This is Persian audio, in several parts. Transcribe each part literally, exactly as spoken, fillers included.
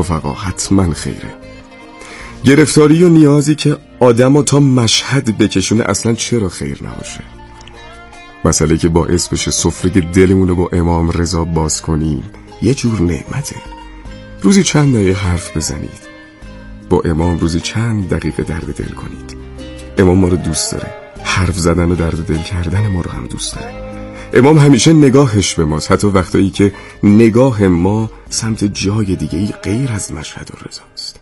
رفقا حتما خیره. گرفتاری و نیازی که آدمو تا مشهد بکشونه اصلا چرا خیر نباشه؟ مسئله که باعث بشه سفره دلمونو با امام رضا باز کنیم یه جور نعمته. روزی چند دقیقه حرف بزنید با امام، روزی چند دقیقه درد دل کنید. امام ما رو دوست داره، حرف زدن و درد دل کردن ما رو هم دوست داره. امام همیشه نگاهش به ماست، حتی وقتایی که نگاه ما سمت جای دیگه ای غیر از مشهد و رضاست.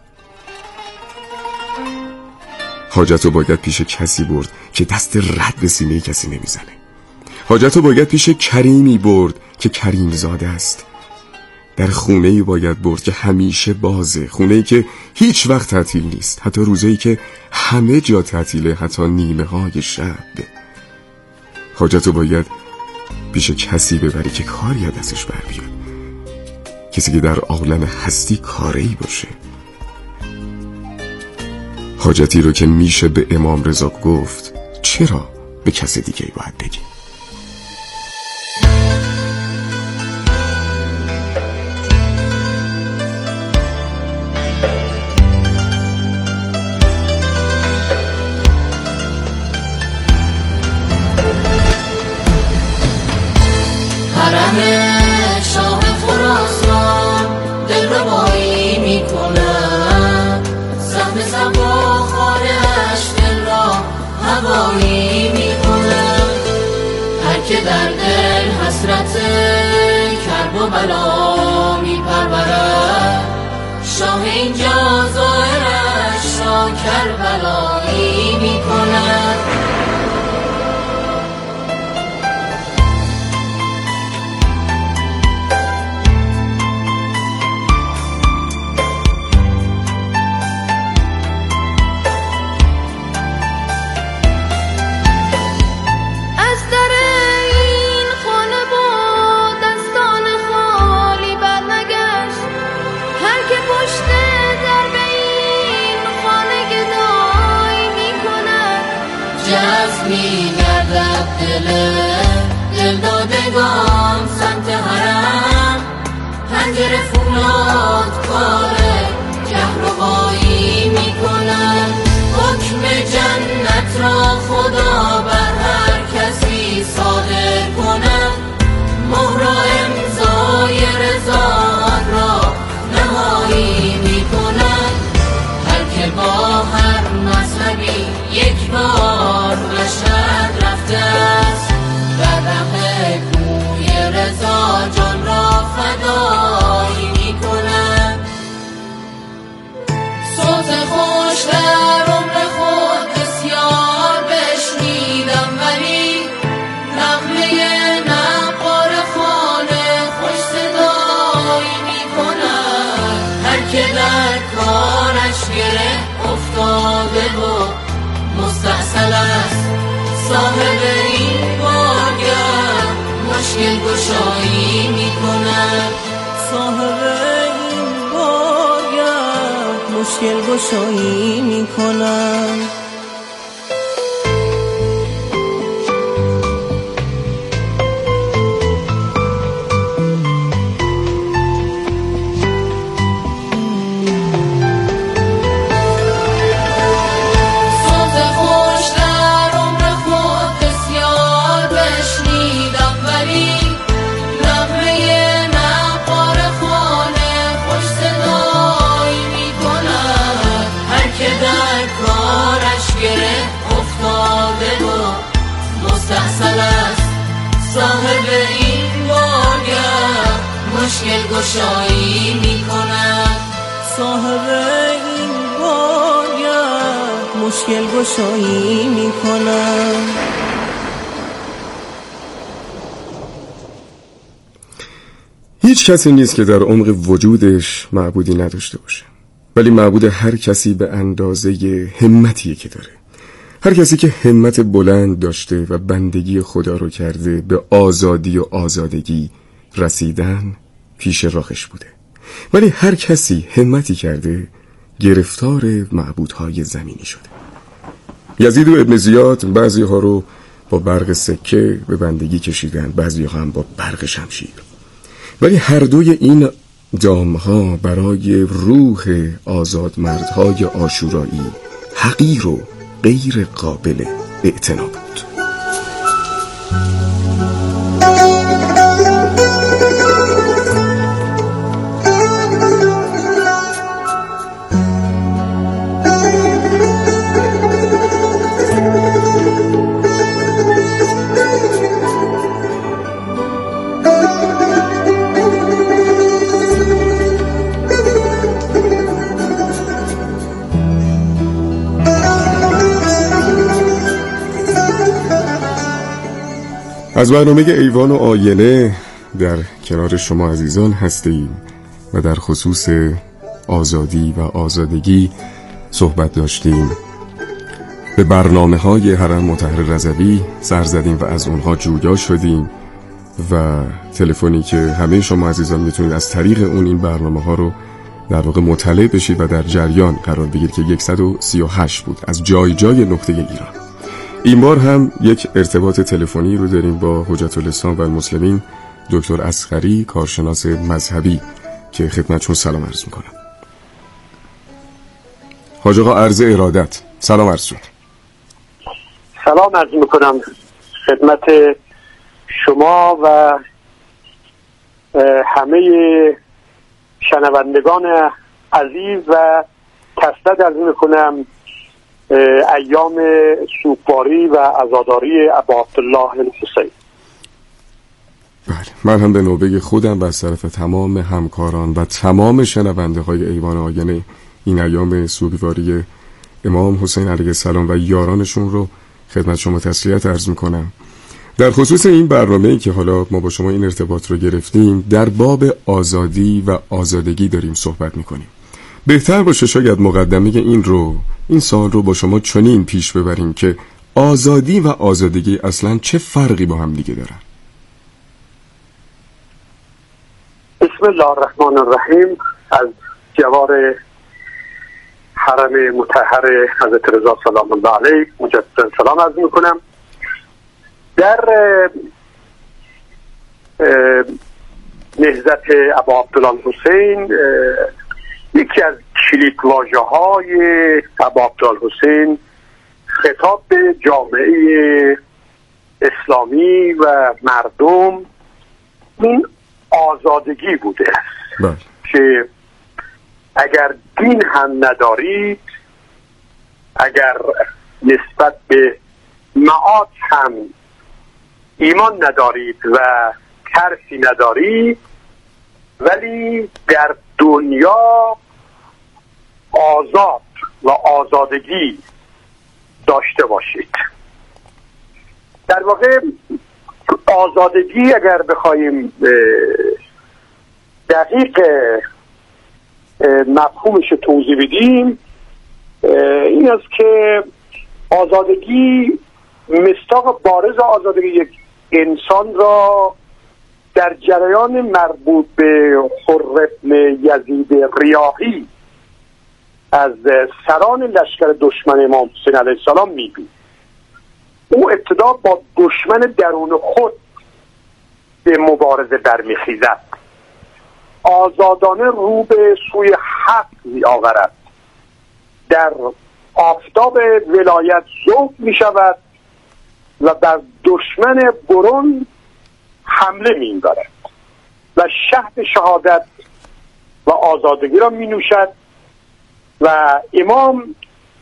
حاجت رو باید پیش کسی برد که دست رد به سینه کسی نمیزنه. حاجت رو باید پیش کریمی برد که کریم زاده است. در خونه‌ای باید برد که همیشه بازه، خونه‌ای که هیچ وقت تعطیل نیست، حتی روزایی که همه جا تعطیله، حتی نیمه های شب. حاجت رو باید پیش کسی ببری که کاری از دستش بر بیاد، کسی که در عالم هستی کاری باشه. حاجتی رو که میشه به امام رضا گفت، چرا به کس دیگه باید بگی؟ حرم شاه خراسان دل رو بایی میکنم، سهم سبا خانه‌اش دل را هوایی میکنم. هر که در دل حسرت کرب و بلا میپرورد، شاه اینجا ظاهرش را کربلایی میکنم. جذب می‌گردد دل دلدادگان سمت حرم، پنجره فولاد کار کهربایی می‌کند. حکم جنت را خدا بر هر کسی صادر کند، مهر و امضای رضا آن را نهایی می‌کند. هر که با هر مذهبی یک بار مشهد رفته است، در ره کوی رضا جان را فدایی می‌کند. صوت خوش در عمر خود بسیار بشنیدم، ولی نغمه نقار خانه خوش صدایی می‌کند. هر که در کارش گره افتاده و مستحصل است، صاحب این بارگاه مشکل گشایی می‌کند. صاحب این بارگاه مشکل گشایی می‌کند. صاحب این بارگاه مشکل گشایی می‌کند. صاحب این بارگاه مشکل گشایی می‌کند. هیچ کسی نیست که در عمق وجودش معبودی نداشته باشه، ولی معبود هر کسی به اندازه همتیه که داره. هر کسی که همت بلند داشته و بندگی خدا رو کرده، به آزادی و آزادگی رسیدن پیش راهش بوده. ولی هر کسی همتی کرده گرفتار معبودهای زمینی شده. یزید و ابن زیاد بعضی ها رو با برق سکه به بندگی کشیدن، بعضی ها هم با برق شمشیر. ولی هر دوی این جامها برای روح آزاد مردهای آشورایی حقیر و غیر قابل اعتنا بود. از برنامه ایوان و آینه در کنار شما عزیزان هستیم و در خصوص آزادی و آزادگی صحبت داشتیم. به برنامه های حرم مطهر رضوی سر زدیم و از اونها جویا شدیم و تلفنی که همه شما عزیزان میتونید از طریق اون این برنامه ها رو در واقع مطلع بشید و در جریان قرار بگیرید که صد و سی و هشت بود از جای جای نقطه ایران. این بار هم یک ارتباط تلفنی رو داریم با حجت الاسلام و المسلمین دکتر اصغری، کارشناس مذهبی که خدمتشون سلام عرض میکنم. حاج آقا عرض ارادت، سلام عرض شد. سلام عرض میکنم خدمت شما و همه شنوندگان عزیز و تسلط عرض میکنم ایام سوگواری و عزاداری ابا عبدالله الحسین. بله، من هم به نوبه خودم و از طرف تمام همکاران و تمام شنونده های ایوان آینه این ایام سوگواری امام حسین علیه السلام و یارانشون رو خدمت شما تسلیت عرض میکنم. در خصوص این برنامه‌ای که حالا ما با شما این ارتباط رو گرفتیم در باب آزادی و آزادگی داریم صحبت میکنیم. بهتر باشه شاید مقدمه این رو این سوال رو با شما چنین پیش ببریم که آزادی و آزادگی اصلا چه فرقی با هم دیگه دارن؟ بسم الله الرحمن الرحیم. از جوار حرم مطهر حضرت رضا سلام الله علیه مجددا سلام عرض میکنم. در نهضت ابا عبدالله الحسین یکی از کلید واژه‌های ابا عبدالله الحسین خطاب به جامعه اسلامی و مردم این آزادگی بوده است که اگر دین هم ندارید، اگر نسبت به معاد هم ایمان ندارید و ترسی ندارید، ولی در دنیا آزاد و آزادگی داشته باشید. در واقع آزادگی اگر بخوایم دقیق مفهومش توضیح بدیم این است که آزادگی مصداق بارز آزادگی یک انسان را در جریان مربوط به حر بن یزید ریاحی از سران لشکر دشمن امام حسین علیه السلام میبینید. او ابتدا با دشمن درون خود به مبارزه برمیخیزد، آزادانه رو به سوی حق می آورد، در آفتاب ولایت ذوب می شود و بر دشمن برون حمله می برد و شهد شهادت و آزادگی را می نوشد و امام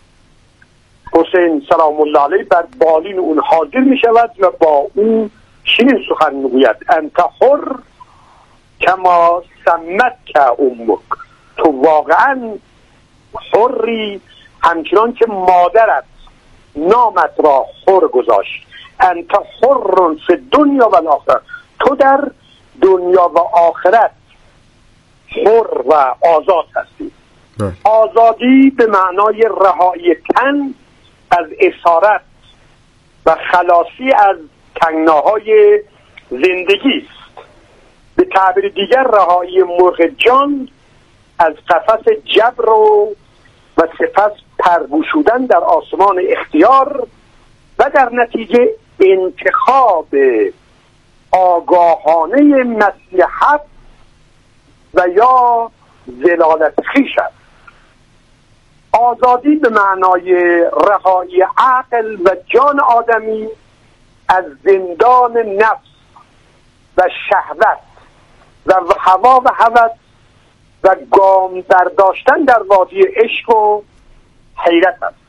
حسین سلام الله علیه بر بالین اون حاضر می شود و با اون چنین سخن می گوید: انت حر کما سمت که امک، تو واقعا حری همچنان که مادرت نامت را حر گذاشت. انت حر فی دنیا و آخرت، تو در دنیا و آخرت حر و آزاد هستی. آزادی به معنای رهایی تن از اسارت و خلاصی از تنگناهای زندگی است. به تعبیر دیگر رهایی مرغ جان از قفس جبر و و سپس پرگشودن در آسمان اختیار و در نتیجه انتخاب آگاهانه مصلحت و یا ذلالت خویش است. آزادی به معنای رهایی عقل و جان آدمی از زندان نفس و شهوت و هوا و هوس و گام برداشتن در وادی عشق و حیرت است.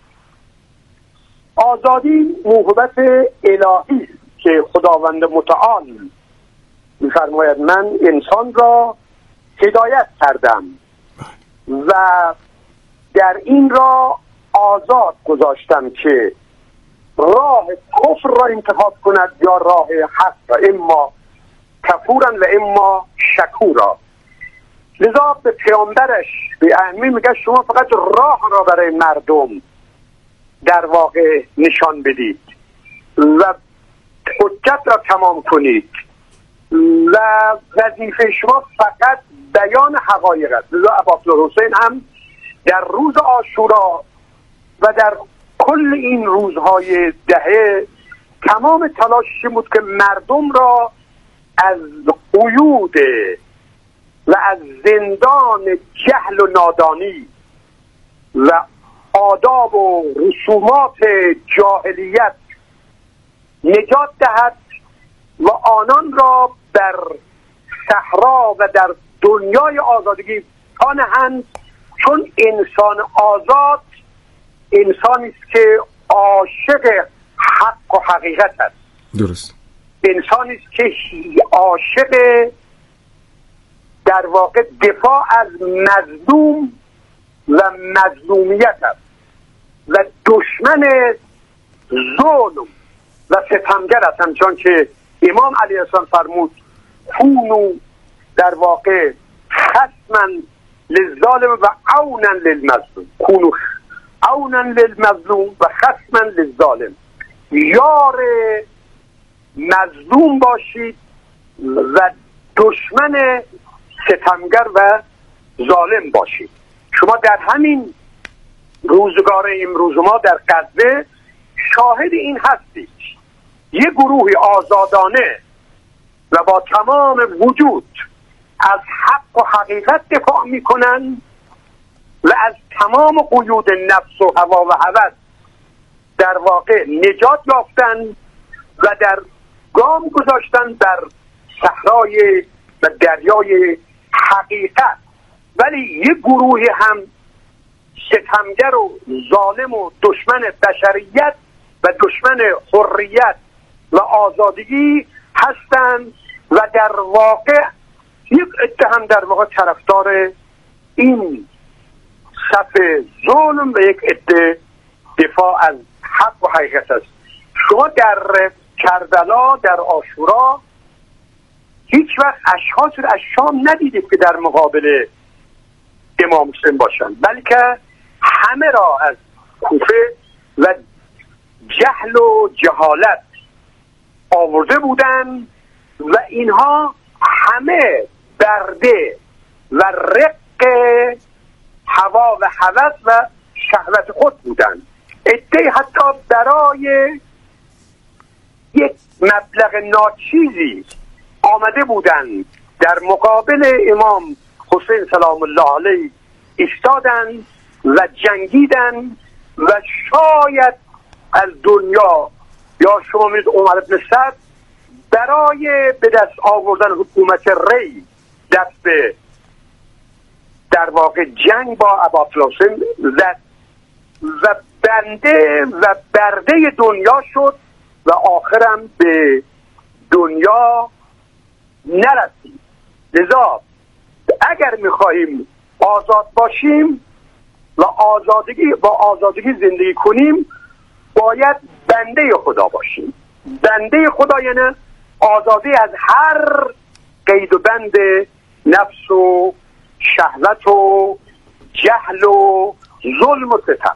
آزادی موهبت الهی است که خداوند متعال می‌فرماید من انسان را هدایت کردم و در این را آزاد گذاشتم که راه کفر را انتخاب کند یا راه حق را، اما کفورا و اما شکورا. لذا به پیامبرش به اهمی میگه شما فقط راه را برای مردم در واقع نشان بدید و حجت را تمام کنید و وظیفه شما فقط بیان حقایق است. لذا ابوالحسین هم در روز عاشورا و در کل این روزهای دهه تمام تلاشش بود که مردم را از قیود و از زندان جهل و نادانی و آداب و رسومات جاهلیت نجات دهد و آنان را در صحرا و در دنیای آزادگی پانهند، چون انسان آزاد انسانی است که عاشق حق و حقیقت است. درست. انسانی است که عاشق در واقع دفاع از مظلوم و مظلومیت است و دشمن ظلم و ستمگر است، همچون که امام علیه السلام فرمود کونوا در واقع خصما للظالم و عونا للمظلوم، کونوا عونا للمظلوم و خصما للظالم، یار مظلوم باشید و دشمن ستمگر و ظالم باشید. شما در همین روزگار امروز ما در غزه شاهد این هستید، یک گروه آزادانه و با تمام وجود از حق و حقیقت دفاع میکنن و از تمام قیود نفس و هوا و هوس در واقع نجات یافتن و در گام گذاشتن در صحرای و دریای حقیقت. ولی یک گروه هم ستمگر و ظالم و دشمن بشریت و دشمن حریت و آزادگی هستند و در واقع یک عده هم در واقع طرفدار این صف ظلم و یک عده دفاع از حق و حقیقت است. شما در کربلا در عاشورا هیچ وقت اشخاص رو از شام ندیدید که در مقابل امام حسین باشند، بلکه همه را از کوفه و جهل و جهالت آورده بودند و اینها همه برده و رق هوا و هوس و شهوت خود بودند. عده حتی برای یک مبلغ ناچیزی آمده بودند در مقابل امام حسین سلام الله علیه ایستادند و جنگیدند و شاید از دنیا یا شما می‌دونید عمر بن سعد برای به دست آوردن حکومت ری دست به در واقع جنگ با ابوالحسین زد و بنده و برده دنیا شد و آخرم به دنیا نرسید. لذا اگر میخواهیم آزاد باشیم و آزادگی با آزادگی زندگی کنیم باید بنده خدا باشیم. بنده خدا یعنی آزادی از هر قید و بند نفس و شهوت و جهل و ظلم و ستم.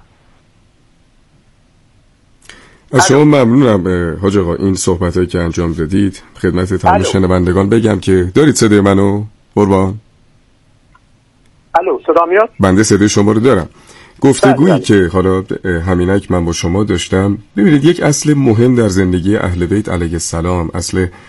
از شما ممنونم حاج آقا این صحبتایی که انجام دادید. خدمت تمام شنوندگان بگم که دارید صدای منو قربان؟ الو صدا میاد؟ بنده صدای شما رو دارم. گفتگویی که حالا همینک من با شما داشتم، ببینید یک اصل مهم در زندگی اهل بیت علیه السلام، اصل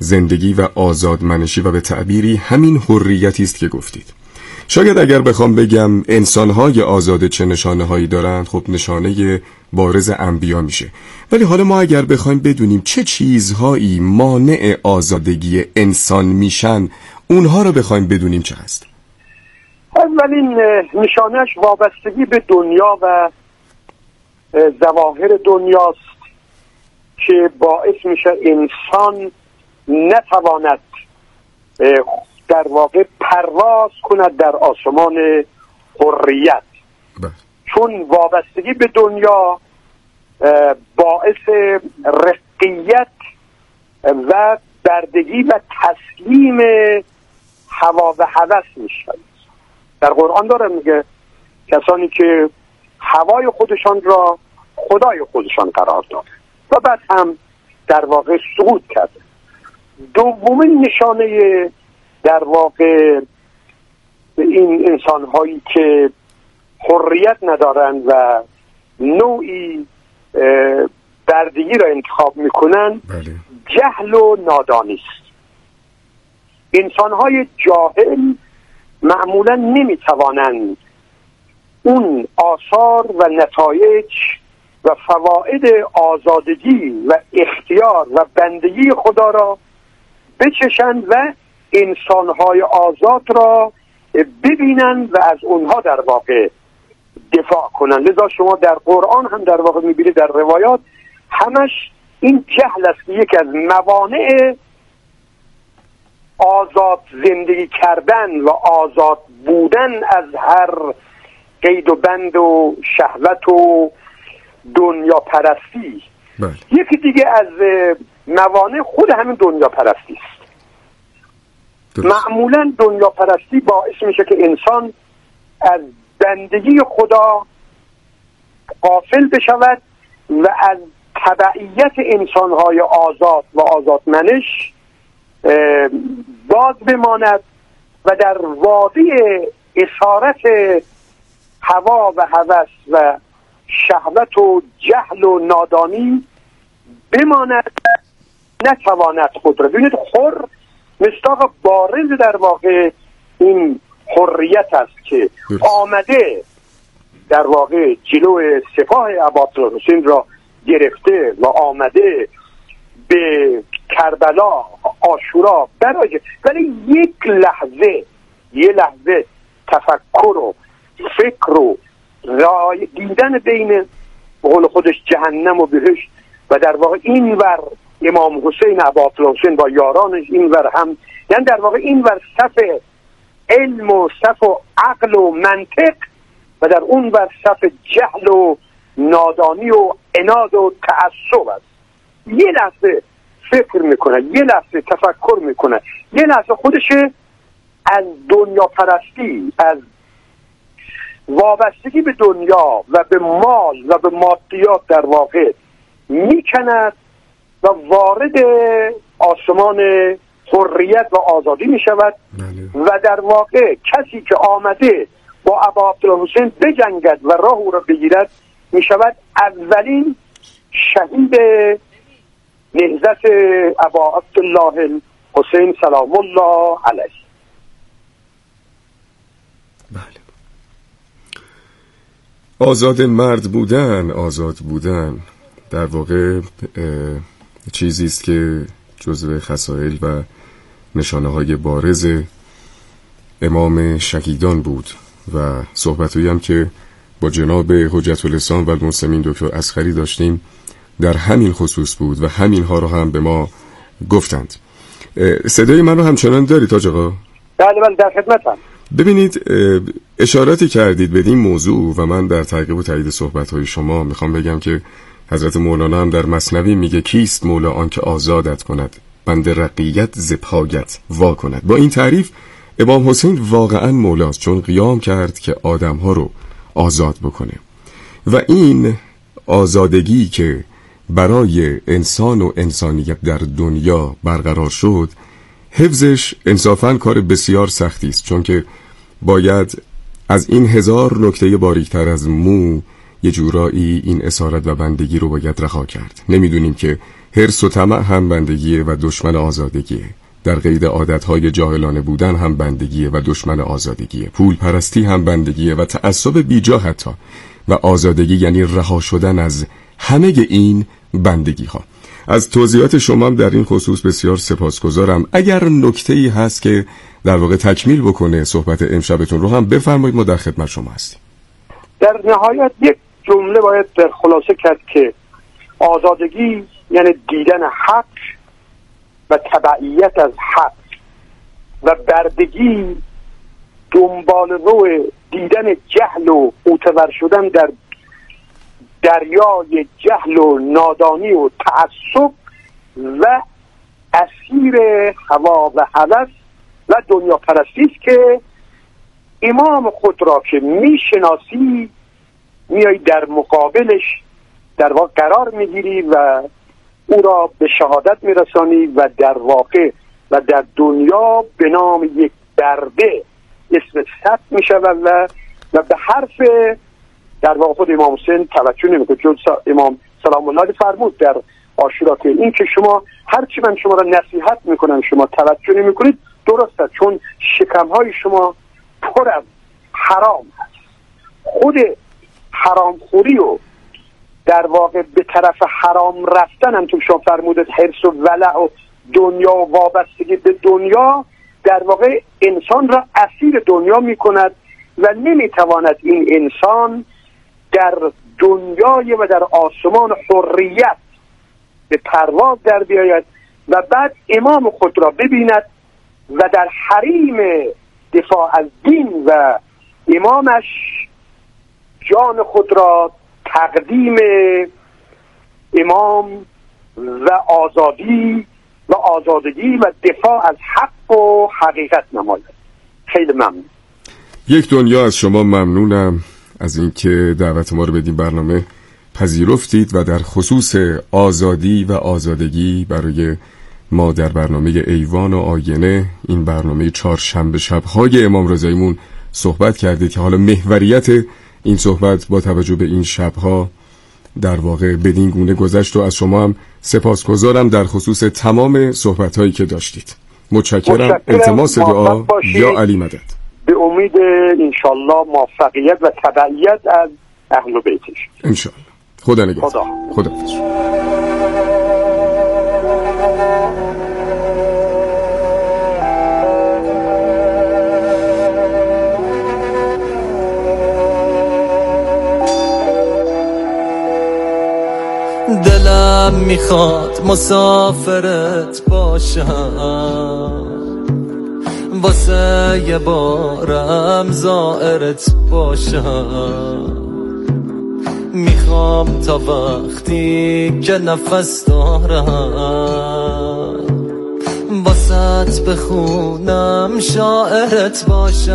زندگی و آزادمنشی و به تعبیری همین حریتی است که گفتید. شاید اگر بخوام بگم انسان‌های آزاد چه نشانه‌هایی دارند، خب نشانه بارز انبیا میشه. ولی حالا ما اگر بخوایم بدونیم چه چیزهایی مانع آزادگی انسان میشن، اونها رو بخوایم بدونیم چه هست؟ اولین نشانهش وابستگی به دنیا و ظواهر دنیاست که باعث میشه انسان نتواند در واقع پرواز کند در آسمان حریت. چون وابستگی به دنیا باعث رقیت و بردگی و تسلیم هوا و هوس میشن. در قرآن داره میگه کسانی که هوای خودشان را خدای خودشان قرار داده و بعد هم در واقع سقوط کرده. دومین نشانه در واقع این انسان هایی که حریت ندارند و نوعی بردگی را انتخاب میکنن بله. جهل و نادانی است. انسان های جاهل معمولا نمیتوانند اون آثار و نتایج و فواید آزادگی و اختیار و بندگی خدا را بچشند و انسانهای آزاد را ببینند و از اونها در واقع دفاع کنند. لذا شما در قرآن هم در واقع میبینید در روایات همش این جهل است که یکی از موانع آزاد زندگی کردن و آزاد بودن از هر قید و بند و شهوت و دنیا پرستی. بله. یکی دیگه از موانع خود همین دنیا پرستی است. معمولا دنیا پرستی باعث میشه که انسان از بندگی خدا غافل بشود و از تبعیت انسانهای آزاد و آزادمنش باز بماند و در وادی اسارت هوا و هوس و شهوت و جهل و نادانی بماند، نتواند خود را. ببینید حر مصداق بارز در واقع این حریت است که آمده در واقع جلو سپاه عباس‌الحسین را گرفته و آمده به کربلا عاشورا برای، ولی یک لحظه یه لحظه تفکر و فکر و رای دیدن بین به قول خودش جهنم و بهشت و در واقع این ور امام حسین عباس‌الحسین با یارانش، این ور هم یعنی در واقع این ور صف علم و صف و عقل و منطق و در اون ور صف جهل و نادانی و عناد و تعصب است. یه لحظه فکر میکنه، یه لحظه تفکر میکنه، یه لحظه خودش از دنیا پرستی، از وابستگی به دنیا و به مال و به مادیات در واقع میکند و وارد آسمان حریت و آزادی میشود و در واقع کسی که آمده با ابا عبدالحسین بجنگد و راه او را بگیرد میشود اولین شهید نهضت ابا عبدالله حسین سلام الله علیه. بله. آزاد مرد بودن، آزاد بودن در واقع چیزی است که جزو خصایل و نشانه‌های بارز امام شهیدان بود و صحبت‌هایی هم که با جناب حجت الاسلام و المسلمین دکتر اصغری داشتیم در همین خصوص بود و همین ها رو هم به ما گفتند. صدای من رو همچنان داری تاج آقا؟ بله من در خدمتم. ببینید اشاراتی کردید به این موضوع و من در تعقیب و تایید صحبت‌های شما میخوام بگم که حضرت مولانا هم در مثنوی میگه کیست مولا آن که آزادت کند بند رقیت ز پایت وا کند. با این تعریف امام حسین واقعا مولاست، چون قیام کرد که آدم‌ها رو آزاد بکنه و این آزادگی که برای انسان و انسانیت در دنیا برقرار شد، حفظش انصافاً کار بسیار سختی است، چون که باید از این هزار نکته باریکتر از مو یه جورایی این اسارت و بندگی رو باید رها کرد. نمیدونیم که حرص و طمع هم بندگیه و دشمن آزادگیه. در قید عادتهای جاهلانه بودن هم بندگیه و دشمن آزادگیه. پول پرستی هم بندگیه و تعصب بیجا حتی. و آزادگی یعنی رها شدن از همه این بندگی ها. از توضیحات شما در این خصوص بسیار سپاسگزارم. اگر نکته‌ای هست که در واقع تکمیل بکنه صحبت امشبتون رو هم بفرمایید، ما در خدمت شما هستیم. در نهایت یک جمله باید در خلاصه کرد که آزادگی یعنی دیدن حق و تبعیت از حق و بردگی دنبال رو دیدن جهل و غوطه‌ور شدن در دریای جهل و نادانی و تعصب و اسیر هوا و هوس و دنیا پرستی است که امام خود را که میشناسی میایی در مقابلش در واقع قرار میگیری و او را به شهادت میرسانی و در واقع و در دنیا به نام یک برده اسم ثبت میشود و و به حرف در واقع خود امام حسین توجه نمیکنه. چون امام سلام الله علیه فرمود در عاشورا که این که شما هرچی من شما را نصیحت میکنم شما توجه نمیکنید درسته، چون شکمهای شما پر از حرام هست. خود حرام خوری و در واقع به طرف حرام رفتن هم تو شما فرمودید حرص و ولع و دنیا و وابستگی به دنیا در واقع انسان را اسیر دنیا میکند و نمیتواند این انسان در دنیای و در آسمان حریت به پرواز در بیاید و بعد امام خود را ببیند و در حریم دفاع از دین و امامش جان خود را تقدیم امام و آزادی و آزادگی و دفاع از حق و حقیقت نماید. خیلی ممنون. یک دنیا از شما ممنونم از اینکه دعوت ما رو بدین برنامه پذیرفتید و در خصوص آزادی و آزادگی برای ما در برنامه ایوان و آینه این برنامه چهارشنبه شب‌های امام رضاییمون صحبت کردید که حالا محوریت این صحبت با توجه به این شب‌ها در واقع بدین گونه گذشت و از شما هم سپاسگزارم در خصوص تمام صحبت‌هایی که داشتید. متشکرم. متشکرم. التماس دعا یا علی مدد. به امید انشالله موفقیت و تبعیت از اهل بیتش انشالله. خدا نگهدار. خدا خدا دلم میخواد مسافرت باشم، واسه یه بارم زائرت باشم. میخوام تا وقتی که نفس دارم واسط بخونم شاعرت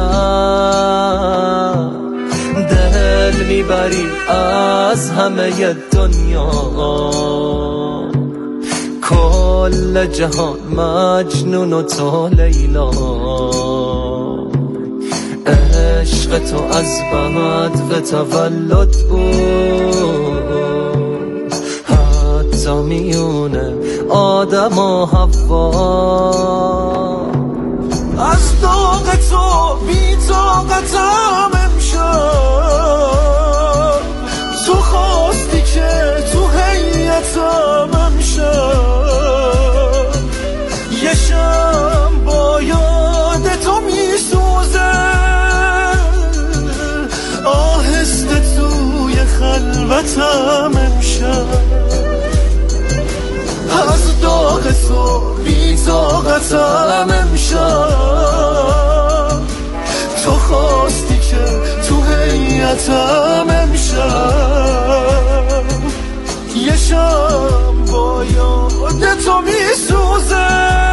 باشم. دل میبری از همه دنیا، کل جهان مجنون و تو لیلا. عشق تو از بعد تولد بود، حتی میونه آدم و حوا. از داغ تو بی طاقتم امشب، تو خواستی که تو هیئتم امشب. یه شب با یاد تو میسوزه، آهسته توی خلوتم امشب. از داغ تو بی طاقتم امشب، تو خواستی که تو هیئتم امشب. یه شب با یاد تو میسوزه،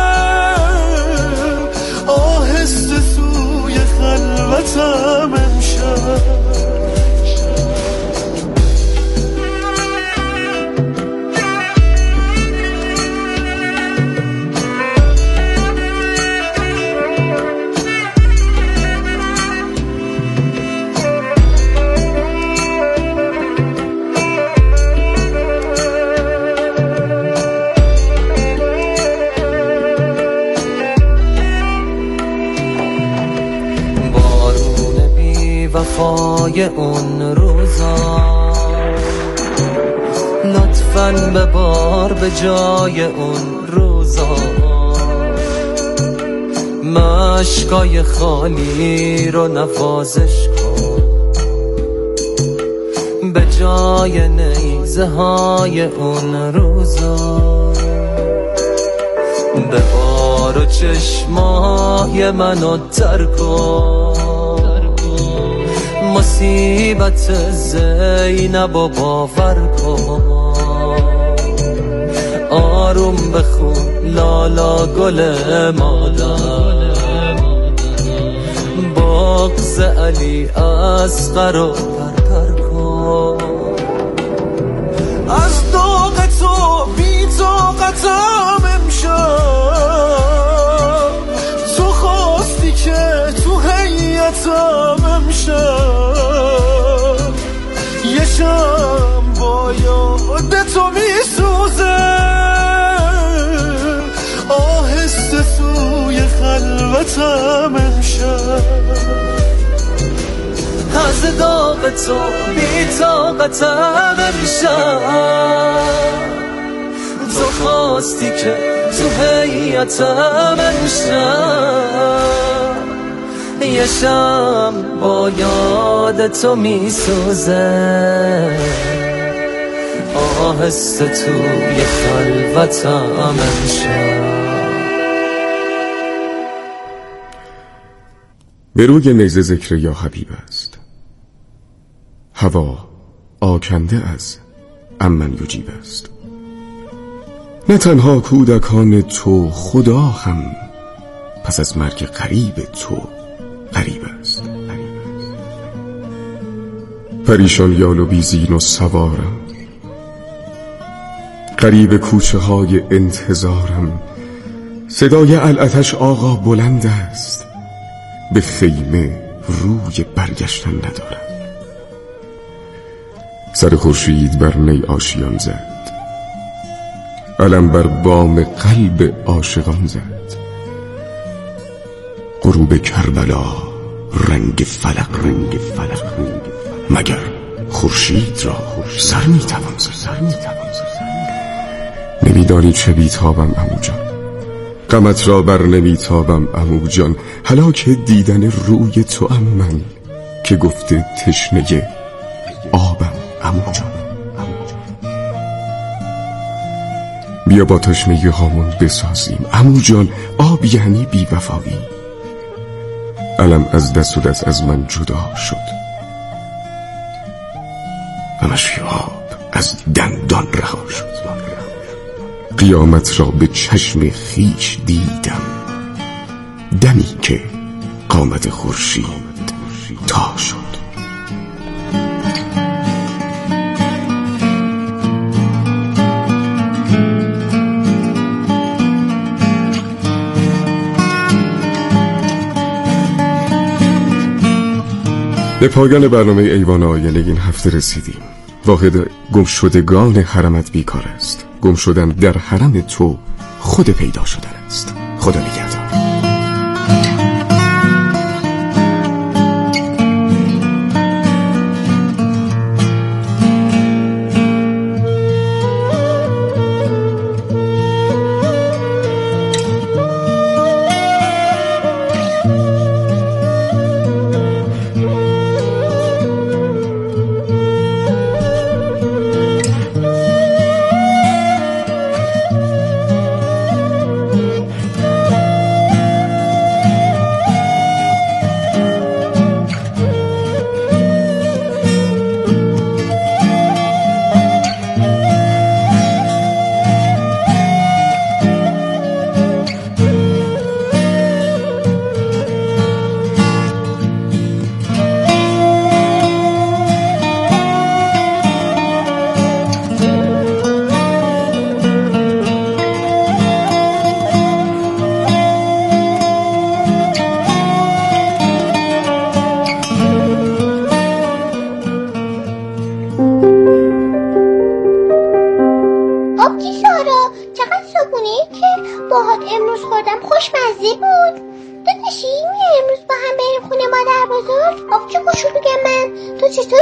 آهسته توی خلوتم امشب. جای اون روزا، لطفاً ببار به جای اون روزا، مشکای خالی رو نوازش کن، به جای نیزه های اون روزا، ببار و چشمای منو تر کن، مصیبت زینب و باور کن، آروم بخون لالا گل مادر، بغض علی اصغر رو پرپر کن. از داغ تو بی طاقتم امشب، تو خواستی که تو هیئتم امشب، یه شم با یاد تو میسوزه، آهسته سوی خلوتم امشب، از داغ تو بی طاقتم امشب، تو خواستی که تو هیئتم امشب، یه شم با یاد تو میسوزه، آهسته توی خلوتم امشب. به روی نیزه ذکر یا حبیب است، هوا آکنده از امن یجیب است. نه تنها کودکان تو، خدا هم پس از مرگ قریب تو قریب است. پریشان یال و بیزین و سوارم، قریب کوچه های انتظارم، صدای العتش آقا بلند است، به خیمه روی برگشتن ندارم. سر خورشید بر نی آشیان زد، علم بر بام قلب عاشقان زد، غروب کربلا رنگ فلق رنگ فلق مگر خورشید را سر میتوان سر میتوان نمیدانی چه بیتابم عمو جان، غمت را بر نمیتابم عمو جان، هلاک دیدن روی تو ام من که گفته تشنه آبم عمو جان. بیا با تشنه هامون بسازیم عمو جان، آب یعنی بی وفایی. علم از دست و دست از من جدا شد و مشوی آب از دندان رها شد. قیامت را به چشم خیش دیدم، دمی که قامت خورشید تا شد. به پایان برنامه ایوان آینه این هفته رسیدیم. واحد گمشدگان حرمت بیکار است، گم شدن در حرم تو خود پیدا شدن است. خدا نگهدار.